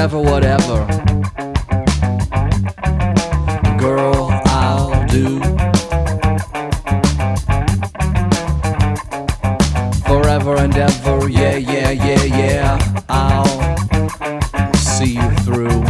whatever, whatever. Girl, I'll do. Forever and ever, yeah, yeah, yeah, yeah. I'll see you through.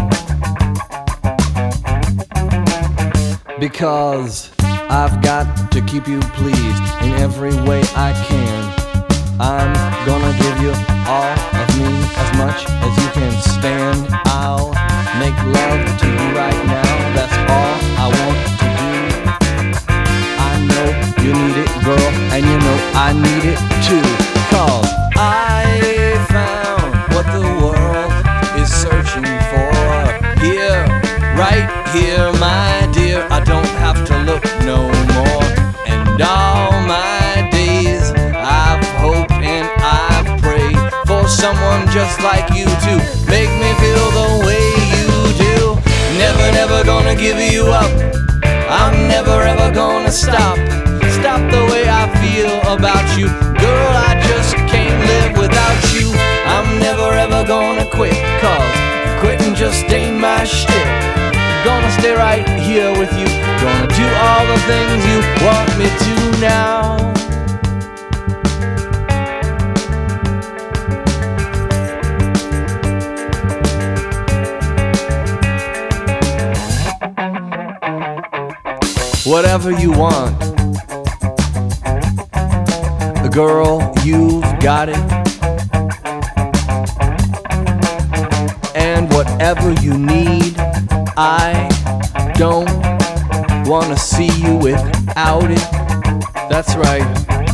Because I've got to keep you pleased in every way I can. I'm gonna give you all of me as much as you can stand. I'll make love to you right now, that's all I want to do. I know you need it, girl, and you know I need it too. 'Cause I found what the world is searching for. Here, right here, my dear, I don't have to look no more. And all my days I've hoped and I've prayed for someone just like you to make me feel the way you do. Never, never gonna give you up. I'm never ever gonna stop the way I feel about you. Girl, I just can't live without you. I'm never ever gonna quit, 'cause quitting just ain't my shit. Gonna stay right here with you. Gonna do all the things you want me to now. Whatever you want, girl, you've got it. And whatever you need, I don't wanna see you without it. That's right.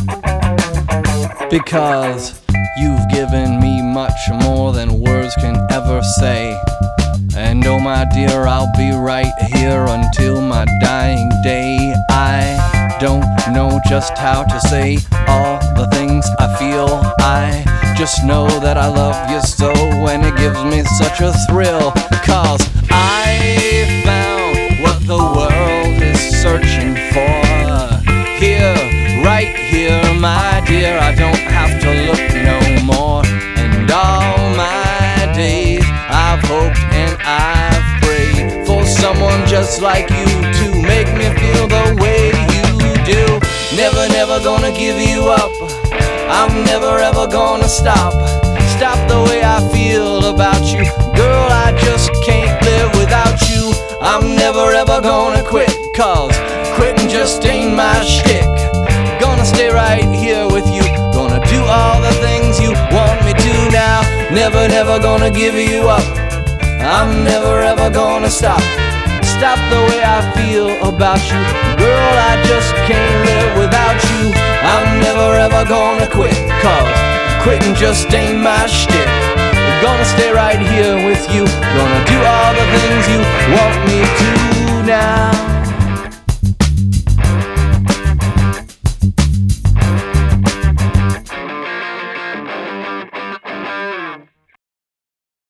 Because you've given me much more than words can ever say. And oh my dear, I'll be right here until my dying day. I don't know just how to say all the things I feel. I just know that I love you so, and it gives me such a thrill. 'Cause I found what the world is searching for. Here, right here, my dear, I don't have to look no more. And all my days I've hoped and I've prayed for someone just like you to make me feel the way you do. Never, never gonna give you up. I'm never ever gonna stop the way I feel about you. Girl, I just can't live without you. I'm never ever gonna quit, 'cause quitting just ain't my shtick. Gonna stay right here with you. Gonna do all the things you want me to now. Never, never gonna give you up. I'm never ever gonna stop the way I feel about you. Girl, I just can't live without you. I'm never ever gonna quit, 'cause quitting just ain't my shtick. Gonna stay right here with you. Gonna do all the things